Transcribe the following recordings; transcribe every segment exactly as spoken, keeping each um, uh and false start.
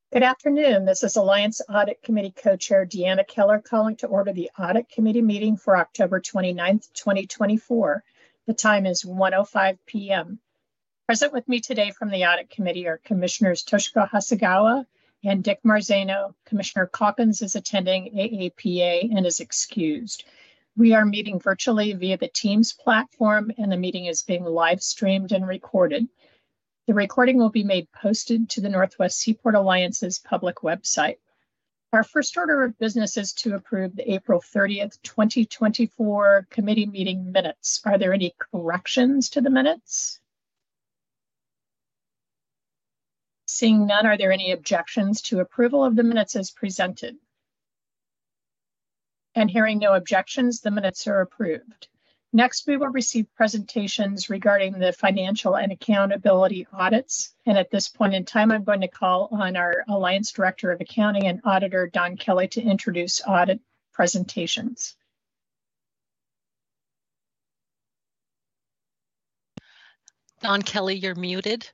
Good afternoon. This is Alliance Audit Committee Co-Chair Deanna Keller calling to order the Audit Committee meeting for October twenty-ninth, twenty twenty-four. The time is one oh five p m Present with me today from the Audit Committee are Commissioners Toshiko Hasegawa and Dick Marzano. Commissioner Calkins is attending A A P A and is excused. We are meeting virtually via the Teams platform, and the meeting is being live streamed and recorded. The recording will be made posted to the Northwest Seaport Alliance's public website. Our first order of business is to approve the April thirtieth, twenty twenty-four committee meeting minutes. Are there any corrections to the minutes? Seeing none, are there any objections to approval of the minutes as presented? And hearing no objections, the minutes are approved. Next, we will receive presentations regarding the financial and accountability audits. And at this point in time, I'm going to call on our Alliance Director of Accounting and Auditor, Don Kelly, to introduce audit presentations. Don Kelly, you're muted.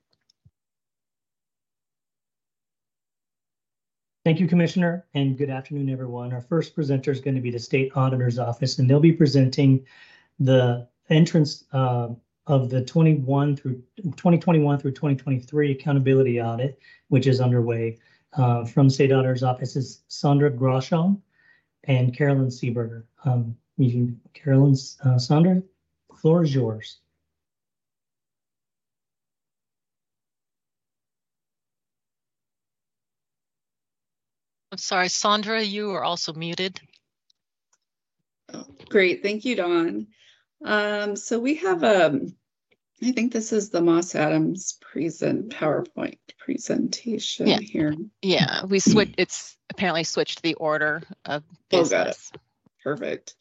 Thank you, Commissioner, and good afternoon, everyone. Our first presenter is going to be the State Auditor's Office, and they'll be presenting the entrance uh, of the twenty-one through twenty twenty-one through twenty twenty-three accountability audit, which is underway. Uh, from State Auditor's Office is Sandra Grosjean and Carolyn Seeberger. Um, you, Carolyn, uh, Sandra, the floor is yours. I'm sorry, Sandra, you are also muted. Oh, great, thank you, Dawn. Um, so we have, um, I think this is the Moss Adams present PowerPoint presentation yeah. here. Yeah, we switched, it's apparently switched the order of business. Oh, got it. Perfect.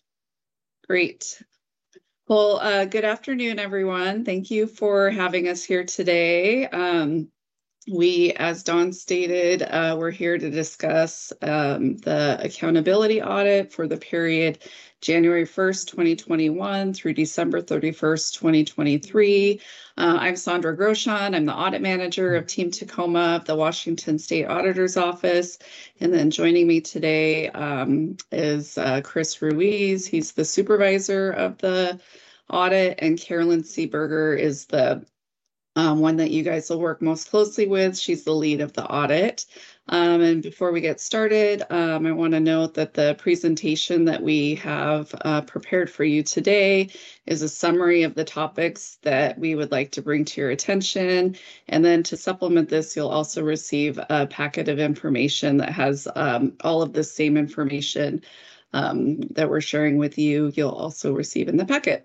Great. Well, uh, good afternoon, everyone. Thank you for having us here today. Um, We, as Dawn stated, uh, we're here to discuss um, the accountability audit for the period January first, twenty twenty-one through December thirty-first, twenty twenty-three. Uh, I'm Sandra Grosjean. I'm the audit manager of Team Tacoma of the Washington State Auditor's Office. And then joining me today um, is uh, Chris Ruiz. He's the supervisor of the audit, and Carolyn Seeberger is the Um, one that you guys will work most closely with. She's the lead of the audit. Um, and before we get started, um, I want to note that the presentation that we have uh, prepared for you today is a summary of the topics that we would like to bring to your attention. And then to supplement this, you'll also receive a packet of information that has um, all of the same information um, that we're sharing with you. You'll also receive in the packet.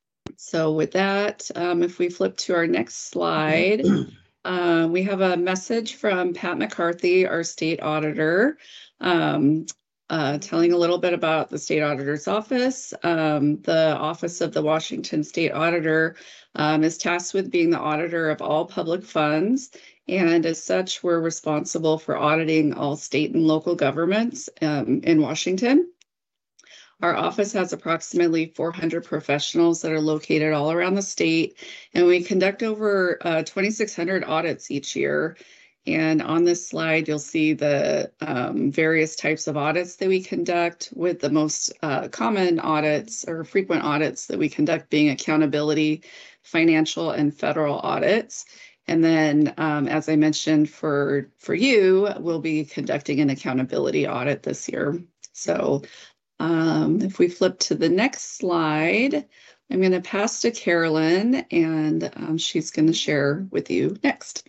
So with that, um, if we flip to our next slide, uh, we have a message from Pat McCarthy, our state auditor, um, uh, telling a little bit about the state auditor's office. Um, the Office of the Washington State Auditor um, is tasked with being the auditor of all public funds. And as such, we're responsible for auditing all state and local governments um, in Washington. Our office has approximately four hundred professionals that are located all around the state, and we conduct over uh, twenty-six hundred audits each year. And on this slide, you'll see the um, various types of audits that we conduct, with the most uh, common audits or frequent audits that we conduct being accountability, financial, and federal audits. And then, um, as I mentioned, for, for you, we'll be conducting an accountability audit this year. So Um, if we flip to the next slide, I'm going to pass to Carolyn, and um, she's going to share with you next.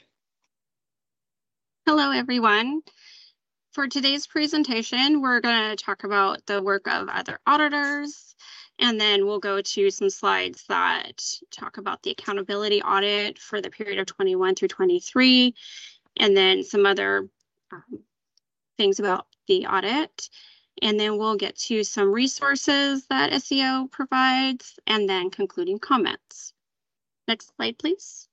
Hello, everyone. For today's presentation, we're going to talk about the work of other auditors, and then we'll go to some slides that talk about the accountability audit for the period of twenty-one through twenty-three, and then some other um, things about the audit. And then we'll get to some resources that S E O provides, and then concluding comments. Next slide, please.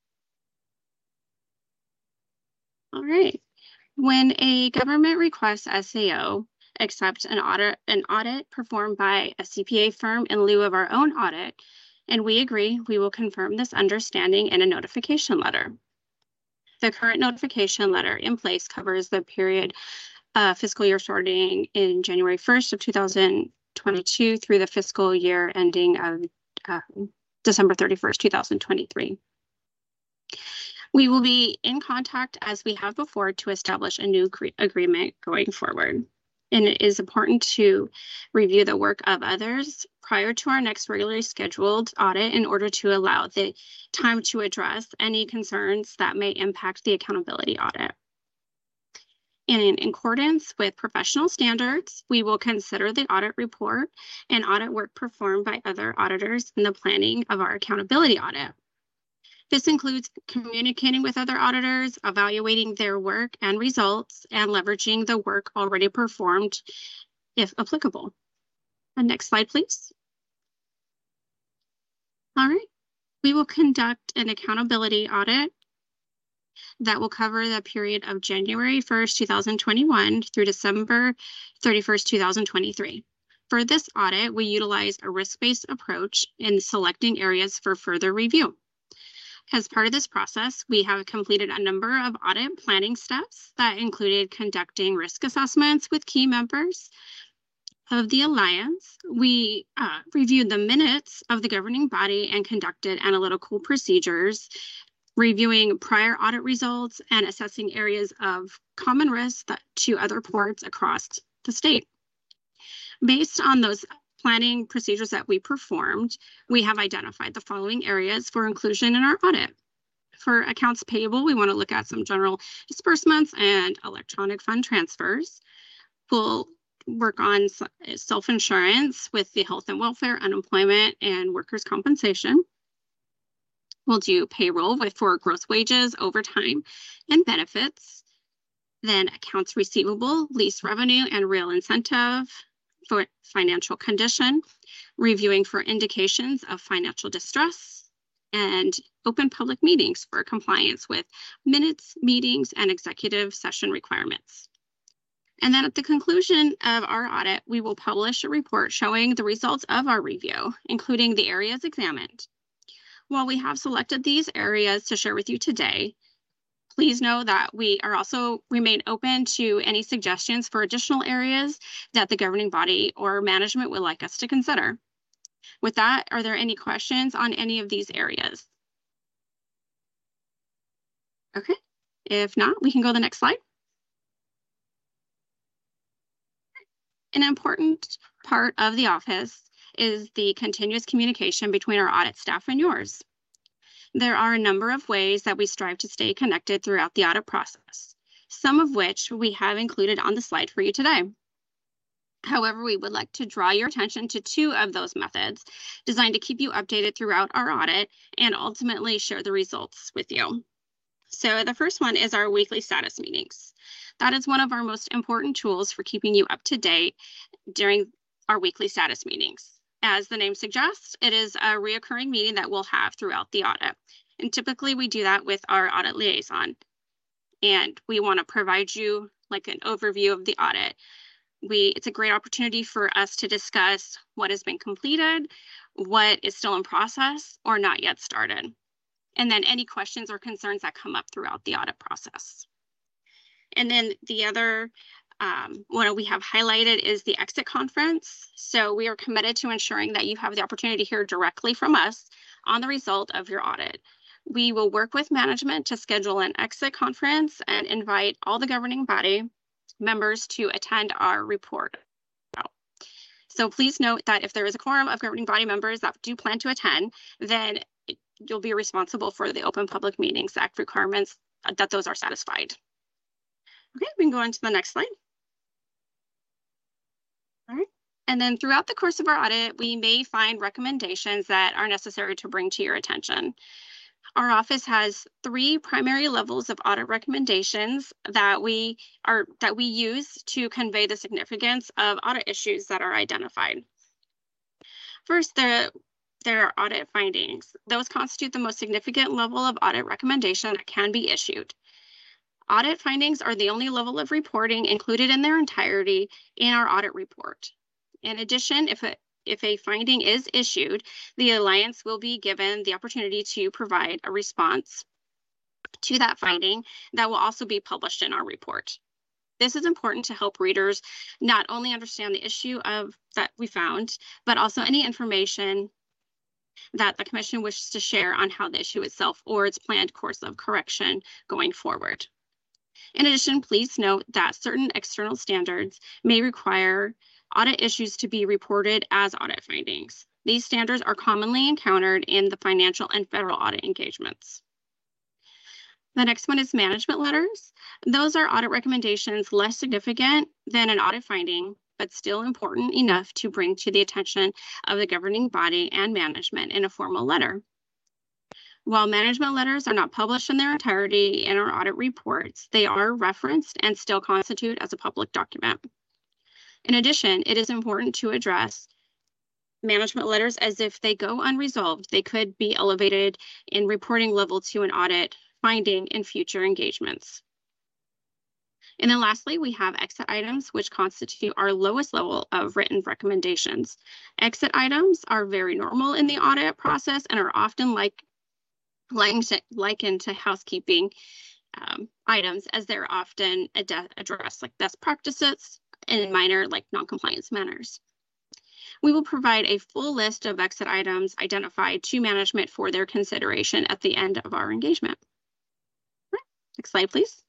All right. When a government requests S E O accept an audit, an audit performed by a C P A firm in lieu of our own audit, and we agree, we will confirm this understanding in a notification letter. The current notification letter in place covers the period uh, fiscal year starting in January first of two thousand twenty-two through the fiscal year ending of uh, December thirty-first, two thousand twenty-three. We will be in contact as we have before to establish a new agreement going forward. And it is important to review the work of others prior to our next regularly scheduled audit in order to allow the time to address any concerns that may impact the accountability audit. And in accordance with professional standards, we will consider the audit report and audit work performed by other auditors in the planning of our accountability audit. This includes communicating with other auditors, evaluating their work and results, and leveraging the work already performed if applicable. And next slide, please. All right, we will conduct an accountability audit that will cover the period of January first, two thousand twenty-one through December thirty-first, two thousand twenty-three. For this audit, we utilize a risk-based approach in selecting areas for further review. As part of this process, we have completed a number of audit planning steps that included conducting risk assessments with key members of the Alliance. We uh, reviewed the minutes of the governing body and conducted analytical procedures, reviewing prior audit results and assessing areas of common risk that, to other ports across the state. Based on those planning procedures that we performed, we have identified the following areas for inclusion in our audit. For accounts payable, we want to look at some general disbursements and electronic fund transfers. We'll work on self-insurance with the health and welfare, unemployment, and workers' compensation. We'll do payroll with for gross wages, overtime, and benefits. Then accounts receivable, lease revenue, and real incentive. For financial condition, reviewing for indications of financial distress, and open public meetings for compliance with minutes, meetings, and executive session requirements. And then at the conclusion of our audit, we will publish a report showing the results of our review, including the areas examined. While we have selected these areas to share with you today, please know that we are also remain open to any suggestions for additional areas that the governing body or management would like us to consider. With that, are there any questions on any of these areas? Okay, if not, we can go to the next slide. An important part of the office is the continuous communication between our audit staff and yours. There are a number of ways that we strive to stay connected throughout the audit process, some of which we have included on the slide for you today. However, we would like to draw your attention to two of those methods designed to keep you updated throughout our audit and ultimately share the results with you. So the first one is our weekly status meetings. That is one of our most important tools for keeping you up to date during our weekly status meetings. As the name suggests, it is a reoccurring meeting that we'll have throughout the audit. And typically we do that with our audit liaison. And we want to provide you like an overview of the audit. We, it's a great opportunity for us to discuss what has been completed, what is still in process or not yet started, and then any questions or concerns that come up throughout the audit process. And then the other Um, what we have highlighted is the exit conference. So we are committed to ensuring that you have the opportunity to hear directly from us on the result of your audit. We will work with management to schedule an exit conference and invite all the governing body members to attend our report. So please note that if there is a quorum of governing body members that do plan to attend, then you'll be responsible for the Open Public Meetings Act requirements that those are satisfied. Okay, we can go on to the next slide. All right. And then throughout the course of our audit, we may find recommendations that are necessary to bring to your attention. Our office has three primary levels of audit recommendations that we are that we use to convey the significance of audit issues that are identified. First, there, there are audit findings. Those constitute the most significant level of audit recommendation that can be issued. Audit findings are the only level of reporting included in their entirety in our audit report. In addition, if a, if a finding is issued, the Alliance will be given the opportunity to provide a response to that finding that will also be published in our report. This is important to help readers not only understand the issue of that we found, but also any information that the Commission wishes to share on how the issue itself or its planned course of correction going forward. In addition, please note that certain external standards may require audit issues to be reported as audit findings. These standards are commonly encountered in the financial and federal audit engagements. The next one is management letters. Those are audit recommendations less significant than an audit finding, but still important enough to bring to the attention of the governing body and management in a formal letter. While management letters are not published in their entirety in our audit reports, they are referenced and still constitute as a public document. In addition, it is important to address management letters as if they go unresolved, they could be elevated in reporting level to an audit finding in future engagements. And then lastly, we have exit items, which constitute our lowest level of written recommendations. Exit items are very normal in the audit process and are often like likened to housekeeping um, items, as they're often ad addressed like best practices and minor like non-compliance matters. We will provide a full list of exit items identified to management for their consideration at the end of our engagement. Next slide, please.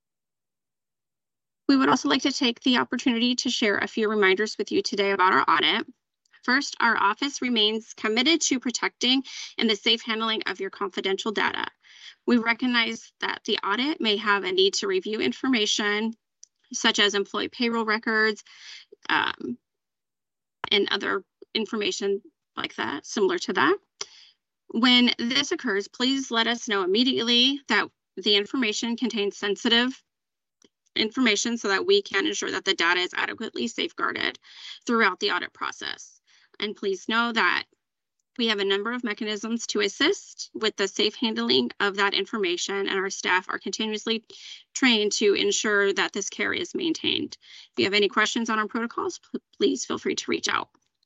We would also like to take the opportunity to share a few reminders with you today about our audit. First, our office remains committed to protecting and the safe handling of your confidential data. We recognize that the audit may have a need to review information such as employee payroll records um, and other information like that, similar to that. When this occurs, please let us know immediately that the information contains sensitive information so that we can ensure that the data is adequately safeguarded throughout the audit process. And please know that we have a number of mechanisms to assist with the safe handling of that information, and our staff are continuously trained to ensure that this care is maintained. If you have any questions on our protocols, please feel free to reach out.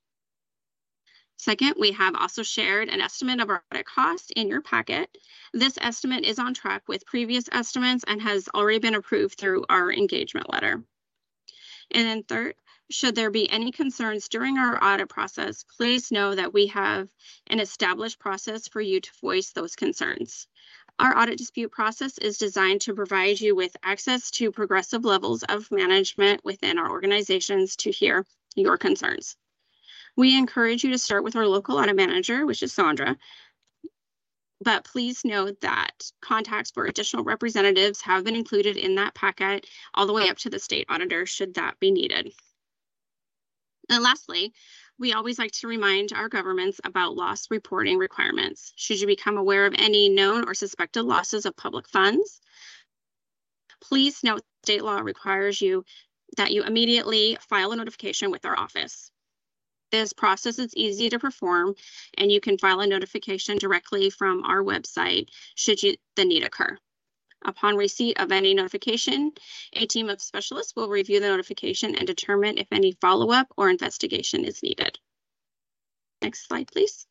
Second, we have also shared an estimate of our audit cost in your packet. This estimate is on track with previous estimates and has already been approved through our engagement letter. And then third, should there be any concerns during our audit process, please know that we have an established process for you to voice those concerns. Our audit dispute process is designed to provide you with access to progressive levels of management within our organizations to hear your concerns. We encourage you to start with our local audit manager, which is Sandra, but please note that contacts for additional representatives have been included in that packet all the way up to the state auditor should that be needed. And lastly, we always like to remind our governments about loss reporting requirements. Should you become aware of any known or suspected losses of public funds, please note state law requires you that you immediately file a notification with our office. This process is easy to perform, and you can file a notification directly from our website should you, the need occur. Upon receipt of any notification, a team of specialists will review the notification and determine if any follow-up or investigation is needed. Next slide, please.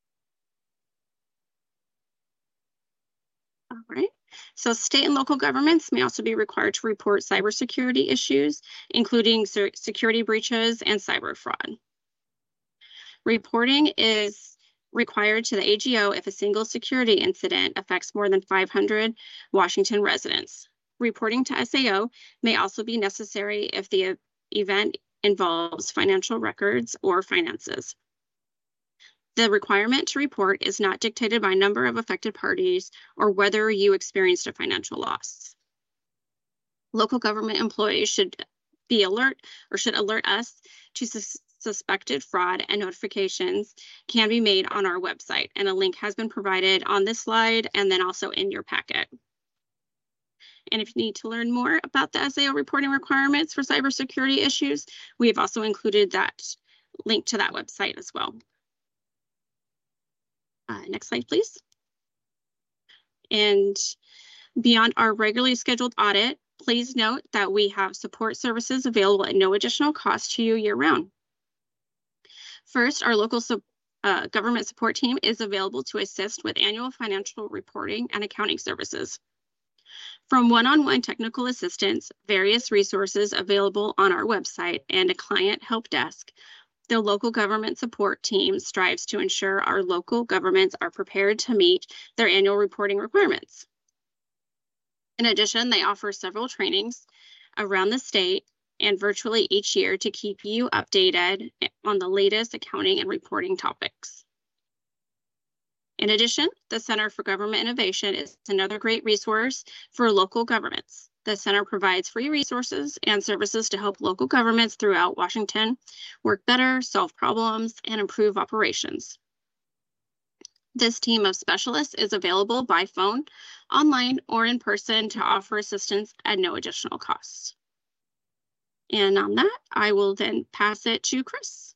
All right. So state and local governments may also be required to report cybersecurity issues, including security breaches and cyber fraud. Reporting is required to the A G O if a single security incident affects more than five hundred Washington residents. Reporting to S A O may also be necessary if the event involves financial records or finances. The requirement to report is not dictated by number of affected parties or whether you experienced a financial loss. Local government employees should be alert or should alert us to sus suspected fraud, and notifications can be made on our website, and a link has been provided on this slide and then also in your packet. And if you need to learn more about the S A O reporting requirements for cybersecurity issues, we have also included that link to that website as well. Uh, next slide, please. And beyond our regularly scheduled audit, please note that we have support services available at no additional cost to you year-round. First, our local uh, government support team is available to assist with annual financial reporting and accounting services. From one-on-one technical assistance, various resources available on our website, and a client help desk, the local government support team strives to ensure our local governments are prepared to meet their annual reporting requirements. In addition, they offer several trainings around the state and virtually each year to keep you updated on the latest accounting and reporting topics. In addition, the Center for Government Innovation is another great resource for local governments. The center provides free resources and services to help local governments throughout Washington work better, solve problems, and improve operations. This team of specialists is available by phone, online, or in person to offer assistance at no additional cost. And on that, I will then pass it to Chris.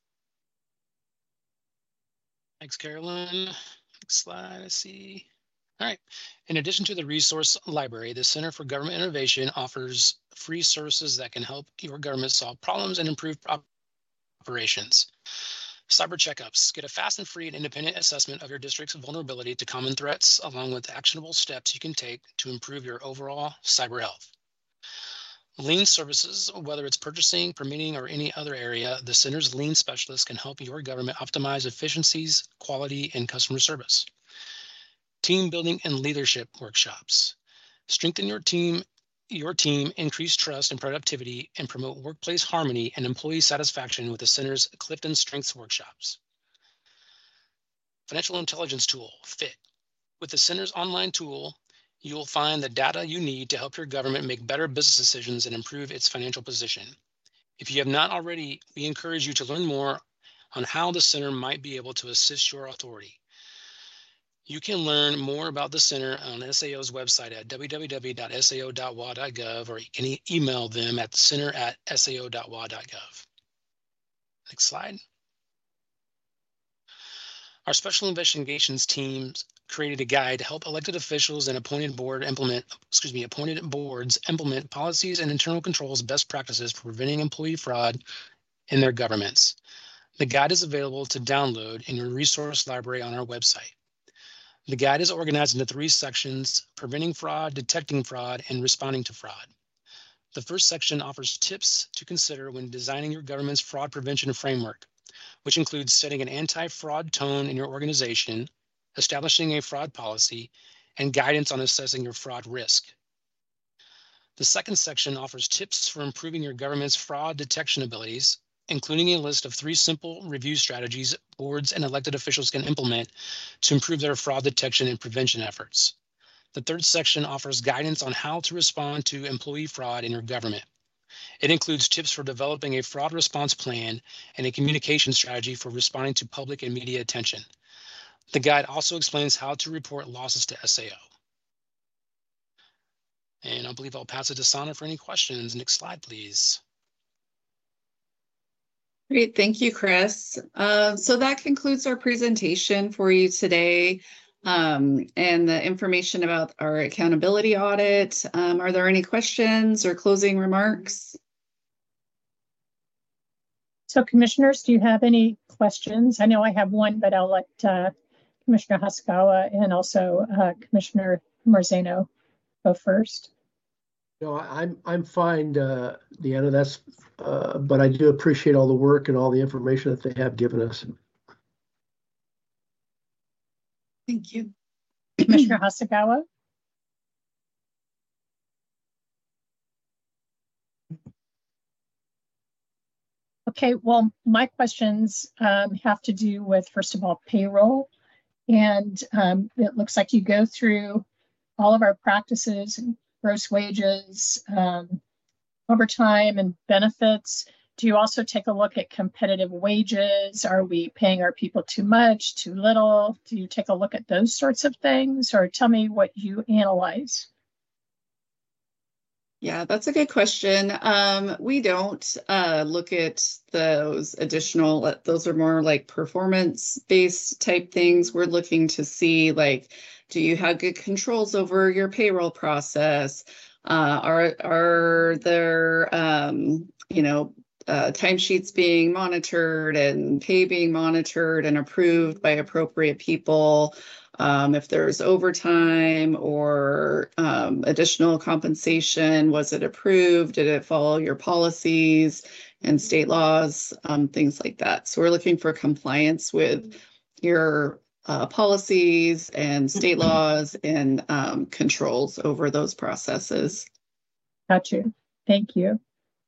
Thanks, Carolyn. Next slide, I see. All right. In addition to the resource library, the Center for Government Innovation offers free services that can help your government solve problems and improve operations. Cyber checkups. Get a fast and free and independent assessment of your district's vulnerability to common threats, along with actionable steps you can take to improve your overall cyber health. Lean services, whether it's purchasing, permitting, or any other area, the center's lean specialists can help your government optimize efficiencies, quality, and customer service. Team building and leadership workshops. Strengthen your team, your team, increase trust and productivity, and promote workplace harmony and employee satisfaction with the center's Clifton Strengths workshops. Financial intelligence tool, FIT. With the center's online tool, you will find the data you need to help your government make better business decisions and improve its financial position. If you have not already, we encourage you to learn more on how the center might be able to assist your authority. You can learn more about the center on S A O's website at w w w dot s a o dot w a dot gov, or you can e email them at center at s a o dot w a dot gov. Next slide. Our special investigations teams created a guide to help elected officials and appointed board implement, excuse me, appointed boards implement policies and internal controls best practices for preventing employee fraud in their governments. The guide is available to download in your resource library on our website. The guide is organized into three sections: preventing fraud, detecting fraud, and responding to fraud. The first section offers tips to consider when designing your government's fraud prevention framework, which includes setting an anti-fraud tone in your organization, establishing a fraud policy, and guidance on assessing your fraud risk. The second section offers tips for improving your government's fraud detection abilities, including a list of three simple review strategies boards and elected officials can implement to improve their fraud detection and prevention efforts. The third section offers guidance on how to respond to employee fraud in your government. It includes tips for developing a fraud response plan and a communication strategy for responding to public and media attention. The guide also explains how to report losses to S A O. And I believe I'll pass it to Sana for any questions. Next slide, please. Great, thank you, Chris. Uh, so that concludes our presentation for you today, um, and the information about our accountability audit. Um, are there any questions or closing remarks? So commissioners, do you have any questions? I know I have one, but I'll let uh, Commissioner Hasakawa and also uh, Commissioner Marzano go first. No, I'm I'm fine, uh, Deanna. That's, uh, but I do appreciate all the work and all the information that they have given us. Thank you, Commissioner Hasakawa. Okay, well, my questions um, have to do with, first of all, payroll. And um, it looks like you go through all of our practices, gross wages, um, overtime, and benefits. Do you also take a look at competitive wages? Are we paying our people too much, too little? Do you take a look at those sorts of things, or tell me what you analyze? Yeah, that's a good question. Um, we don't uh, look at those additional, those are more like performance-based type things. We're looking to see, like, do you have good controls over your payroll process? Uh, are, are there, um, you know, uh, timesheets being monitored and pay being monitored and approved by appropriate people? Um, if there's overtime or um, additional compensation, was it approved? Did it follow your policies and state laws, um, things like that. So we're looking for compliance with your uh, policies and state laws and um, controls over those processes. Got you. Thank you.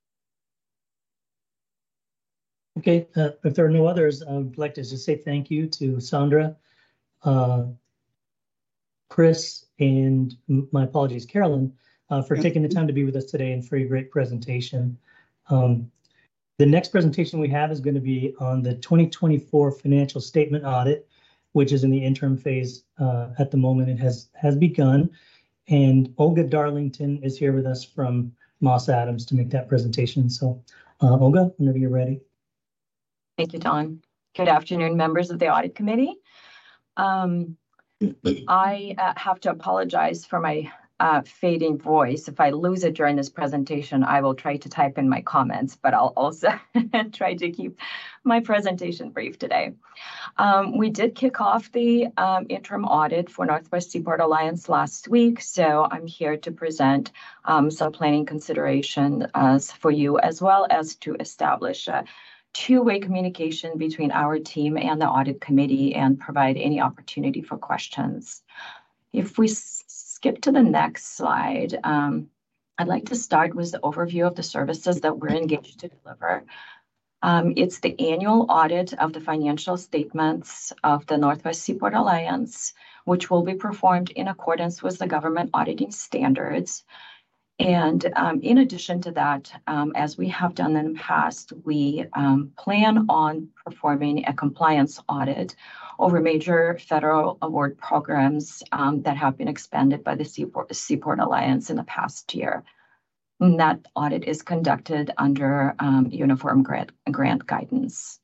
Okay, uh, if there are no others, I would like to just say thank you to Sandra, uh, Chris, and my apologies, Carolyn, uh, for taking the time to be with us today and for your great presentation. Um, the next presentation we have is going to be on the twenty twenty-four financial statement audit, which is in the interim phase uh, at the moment. It has, has begun. And Olga Darlington is here with us from Moss Adams to make that presentation. So uh, Olga, whenever you're ready. Thank you, Don. Good afternoon, members of the Audit Committee. Um, I uh, have to apologize for my uh, fading voice. If I lose it during this presentation, I will try to type in my comments, but I'll also try to keep my presentation brief today. Um, we did kick off the um, interim audit for Northwest Seaport Alliance last week, so I'm here to present um, some planning consideration uh, for you, as well as to establish a two-way communication between our team and the audit committee and provide any opportunity for questions. If we skip to the next slide, um, I'd like to start with the overview of the services that we're engaged to deliver. Um, it's the annual audit of the financial statements of the Northwest Seaport Alliance, which will be performed in accordance with the government auditing standards. And um, in addition to that, um, as we have done in the past, we um, plan on performing a compliance audit over major federal award programs um, that have been expanded by the Seaport, Seaport Alliance in the past year. And that audit is conducted under um, uniform grant, grant guidance.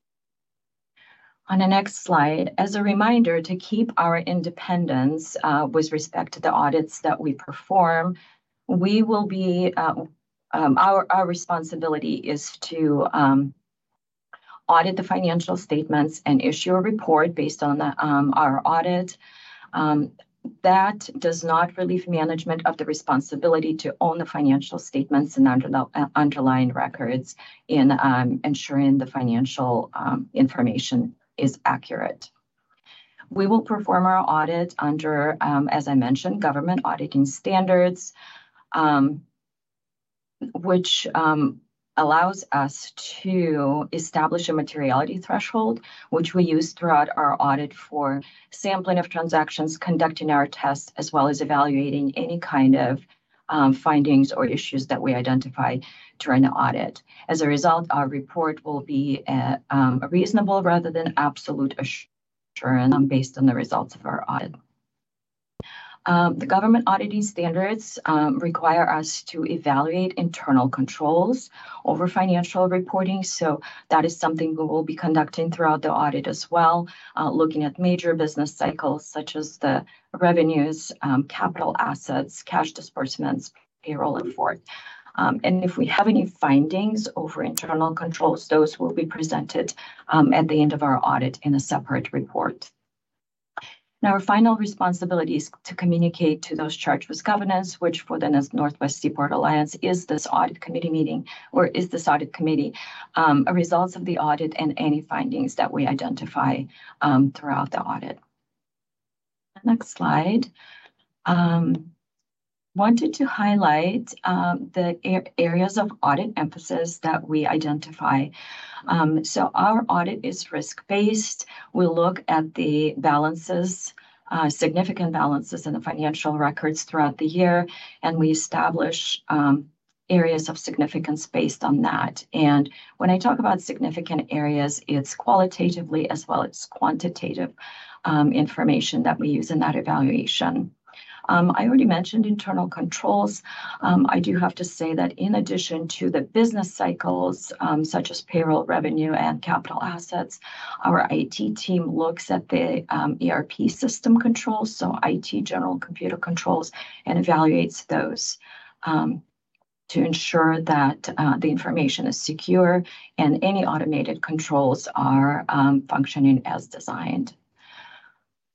On the next slide, as a reminder to keep our independence uh, with respect to the audits that we perform, we will be, uh, um, our, our responsibility is to um, audit the financial statements and issue a report based on the, um, our audit. Um, that does not relieve management of the responsibility to own the financial statements and under, uh, underlying records in um, ensuring the financial um, information is accurate. We will perform our audit under, um, as I mentioned, government auditing standards, Um, which um, allows us to establish a materiality threshold, which we use throughout our audit for sampling of transactions, conducting our tests, as well as evaluating any kind of um, findings or issues that we identify during the audit. As a result, our report will be a, um, a reasonable rather than absolute assurance based on the results of our audit. Um, the government auditing standards um, require us to evaluate internal controls over financial reporting. So that is something we will be conducting throughout the audit as well, uh, looking at major business cycles such as the revenues, um, capital assets, cash disbursements, payroll, and forth. Um, and if we have any findings over internal controls, those will be presented um, at the end of our audit in a separate report. Now, our final responsibility is to communicate to those charged with governance, which for the Northwest Seaport Alliance is this audit committee meeting, or is this audit committee, um, results of the audit and any findings that we identify um, throughout the audit. Next slide. Um, wanted to highlight um, the areas of audit emphasis that we identify. Um, so our audit is risk-based. We look at the balances, uh, significant balances in the financial records throughout the year, and we establish um, areas of significance based on that. And when I talk about significant areas, it's qualitatively as well as quantitative um, information that we use in that evaluation. Um, I already mentioned internal controls. Um, I do have to say that in addition to the business cycles, um, such as payroll, revenue, and capital assets, our I T team looks at the um, E R P system controls, so I T general computer controls, and evaluates those um, to ensure that uh, the information is secure and any automated controls are um, functioning as designed.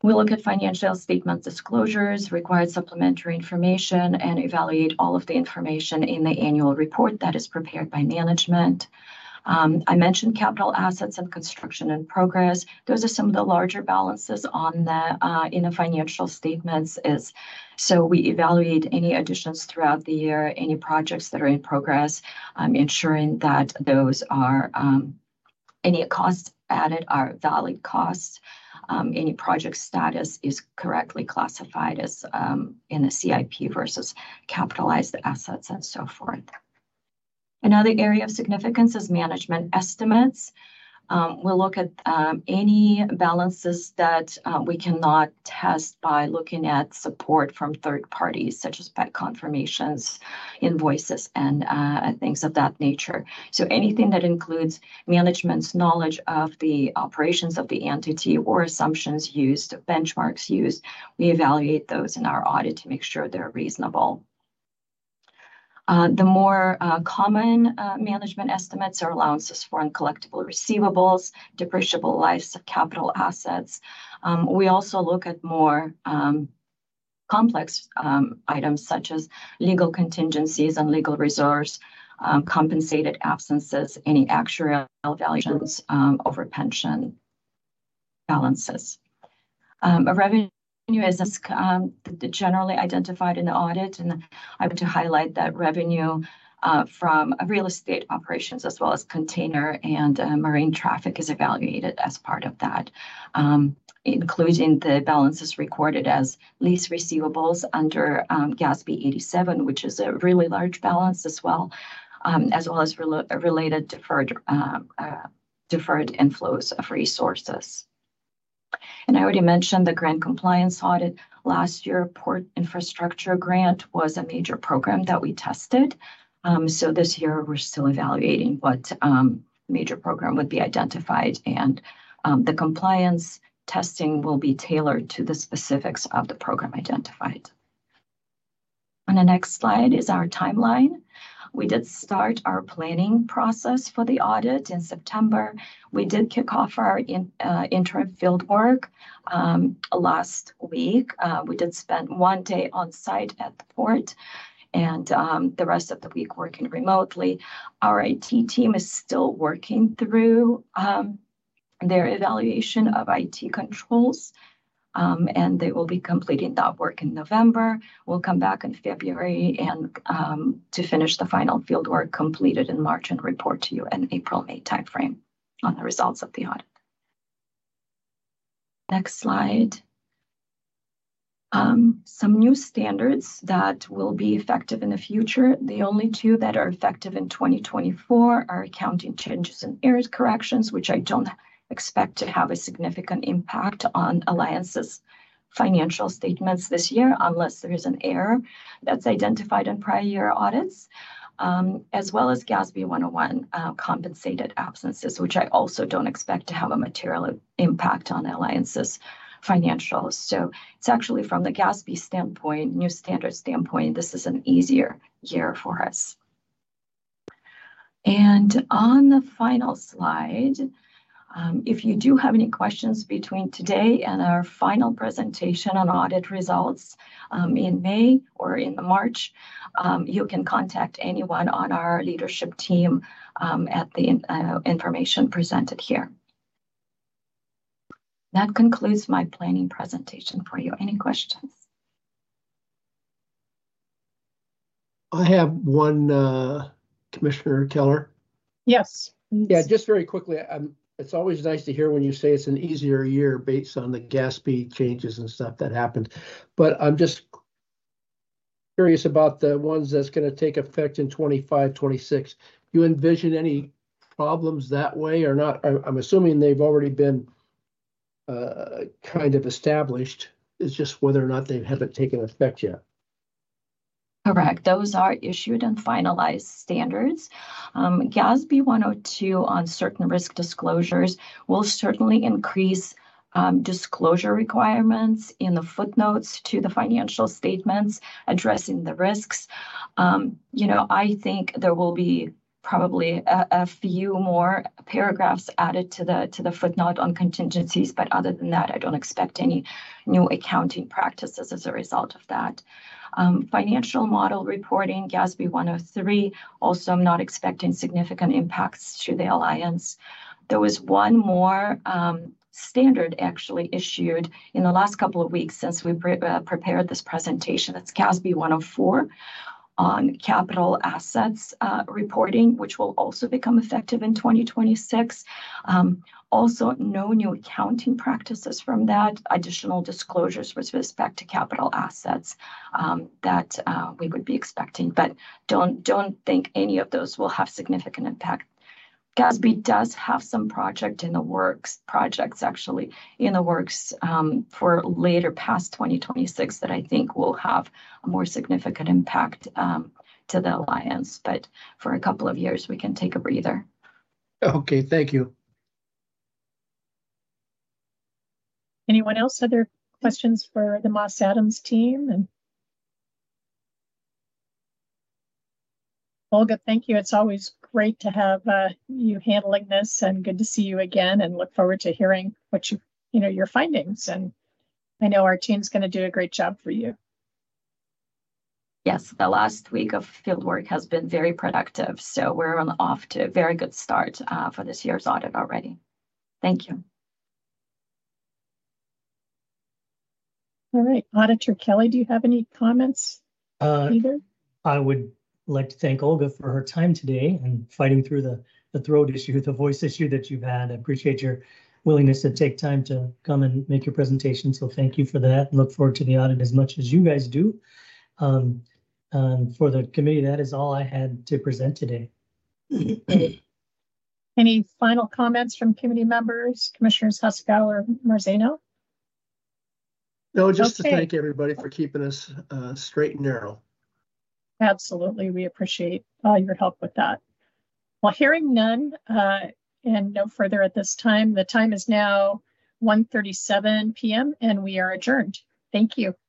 We look at financial statement disclosures, required supplementary information, and evaluate all of the information in the annual report that is prepared by management. Um, I mentioned capital assets and construction in progress. Those are some of the larger balances on the uh, in the financial statements. Is so we evaluate any additions throughout the year, any projects that are in progress, um, ensuring that those are um, any costs added are valid costs. Um, any project status is correctly classified as um, in a C I P versus capitalized assets and so forth. Another area of significance is management estimates. Um, we'll look at um, any balances that uh, we cannot test by looking at support from third parties, such as P E C confirmations, invoices, and uh, things of that nature. So anything that includes management's knowledge of the operations of the entity or assumptions used, benchmarks used, we evaluate those in our audit to make sure they're reasonable. Uh, the more uh, common uh, management estimates are allowances for uncollectible receivables, depreciable lives of capital assets. Um, we also look at more um, complex um, items such as legal contingencies and legal reserves, um, compensated absences, any actuarial valuations um, over pension balances. Um, a revenue is um, generally identified in the audit, and I want to highlight that revenue uh, from real estate operations as well as container and uh, marine traffic is evaluated as part of that, um, including the balances recorded as lease receivables under um, G A S B eighty-seven, which is a really large balance as well, um, as well as rel related deferred uh, uh, deferred inflows of resources. And I already mentioned the grant compliance audit. Last year, Port Infrastructure Grant was a major program that we tested. Um, so this year, we're still evaluating what um, major program would be identified, and um, the compliance testing will be tailored to the specifics of the program identified. On the next slide is our timeline. We did start our planning process for the audit in September. We did kick off our in, uh, interim field work um, last week. Uh, we did spend one day on site at the port and um, the rest of the week working remotely. Our I T team is still working through um, their evaluation of I T controls. Um, and they will be completing that work in November. We'll come back in February and um, to finish the final field work completed in March and report to you in April, May timeframe on the results of the audit. Next slide. Um, some new standards that will be effective in the future. The only two that are effective in twenty twenty-four are accounting changes and errors corrections, which I don't expect to have a significant impact on Alliance's financial statements this year, unless there is an error that's identified in prior year audits, um, as well as G A S B one oh one uh, compensated absences, which I also don't expect to have a material impact on Alliance's financials. So it's actually from the G A S B standpoint, new standard standpoint, this is an easier year for us. And on the final slide, Um, if you do have any questions between today and our final presentation on audit results um, in May or in March, um, you can contact anyone on our leadership team um, at the uh, information presented here. That concludes my planning presentation for you. Any questions? I have one, uh, Commissioner Keller. Yes. Yeah, just very quickly, I'm it's always nice to hear when you say it's an easier year based on the G A S B changes and stuff that happened. But I'm just curious about the ones that's going to take effect in twenty-five, twenty-six. Do you envision any problems that way or not? I'm assuming they've already been uh, kind of established. It's just whether or not they haven't taken effect yet. Correct. Those are issued and finalized standards. Um, G A S B one oh two on certain risk disclosures will certainly increase um, disclosure requirements in the footnotes to the financial statements, addressing the risks. Um, you know, I think there will be probably a, a few more paragraphs added to the to the footnote on contingencies, but other than that, I don't expect any new accounting practices as a result of that. Um, financial model reporting, GASB one oh three, also I'm not expecting significant impacts to the Alliance. There was one more um, standard actually issued in the last couple of weeks since we pre uh, prepared this presentation. It's GASB one oh four. On capital assets uh, reporting, which will also become effective in twenty twenty-six. Um, also, no new accounting practices from that, additional disclosures with respect to capital assets um, that uh, we would be expecting, but don't, don't think any of those will have significant impact. GASB does have some project in the works, projects actually in the works um, for later past twenty twenty-six that I think will have a more significant impact um, to the Alliance. But for a couple of years, we can take a breather. Okay, thank you. Anyone else? Other questions for the Moss Adams team? And Olga, thank you. It's always great to have uh, you handling this, and good to see you again, and look forward to hearing what you, you know, your findings. And I know our team's going to do a great job for you. Yes, the last week of field work has been very productive. So we're on off to a very good start uh, for this year's audit already. Thank you. All right, Auditor Kelly, do you have any comments Uh, either? I would like to thank Olga for her time today and fighting through the, the throat issue, the voice issue that you've had. I appreciate your willingness to take time to come and make your presentation. So thank you for that. And look forward to the audit as much as you guys do. Um, um, for the committee, that is all I had to present today. Any final comments from committee members, Commissioners Huscow or Marzano? No, just Okay. to thank everybody for keeping us uh, straight and narrow. Absolutely. We appreciate all your help with that. Well, hearing none uh, and no further at this time, the time is now one thirty-seven p m and we are adjourned. Thank you.